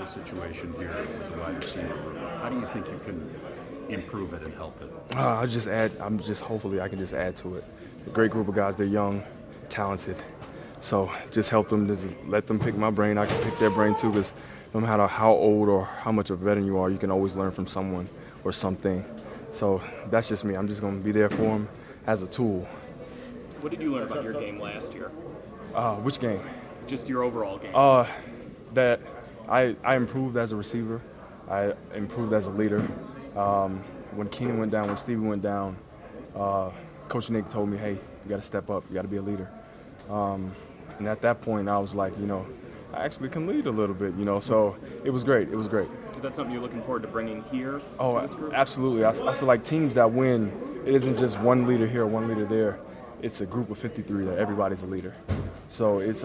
situation here with the wide receiver group. How do you think you can improve it and help it? Hopefully I can just add to it. A great group of guys. They're young, talented. So just help them, just let them pick my brain. I can pick their brain too, because no matter how old or how much of a veteran you are, you can always learn from someone or something. So that's just me. I'm just going to be there for them as a tool. What did you learn about your game last year? Which game? Just your overall game. That I improved as a receiver. I improved as a leader. When Keenan went down, when Stevie went down, Coach Nick told me, hey, you got to step up. You got to be a leader. And at that point, I was like, I actually can lead a little bit, So it was great. It was great. Is that something you're looking forward to bringing here? Oh, to this group? Absolutely. I feel like teams that win, it isn't just one leader here, one leader there. It's a group of 53 that everybody's a leader. So it's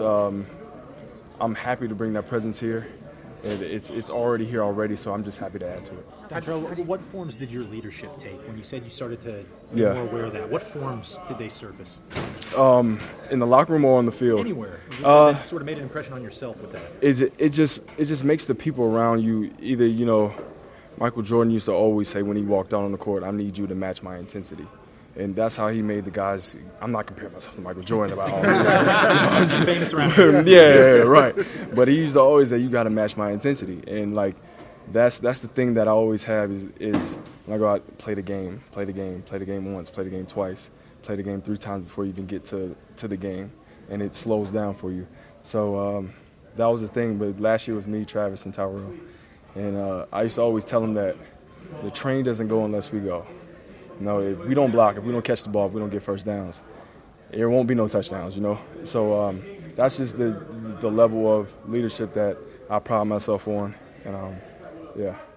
I'm happy to bring that presence here. It's already here already, so I'm just happy to add to it. Dontrelle, what forms did your leadership take when you said you started to be more aware of that? What forms did they surface? In the locker room or on the field? Anywhere. You sort of made an impression on yourself with that. It just makes the people around you either, Michael Jordan used to always say when he walked out on the court, I need you to match my intensity. And that's how he made the guys. I'm not comparing myself to Michael Jordan about all this. I'm just famous around here. Yeah, right. But he used to always say, you got to match my intensity. And, that's the thing that I always have is when I go out, play the game once, play the game twice, play the game 3 times before you even get to the game. And it slows down for you. So that was the thing. But last year was me, Travis, and Tyrell. And I used to always tell them that the train doesn't go unless we go. If we don't block, if we don't catch the ball, if we don't get first downs, there won't be no touchdowns, So that's just the level of leadership that I pride myself on. And, yeah.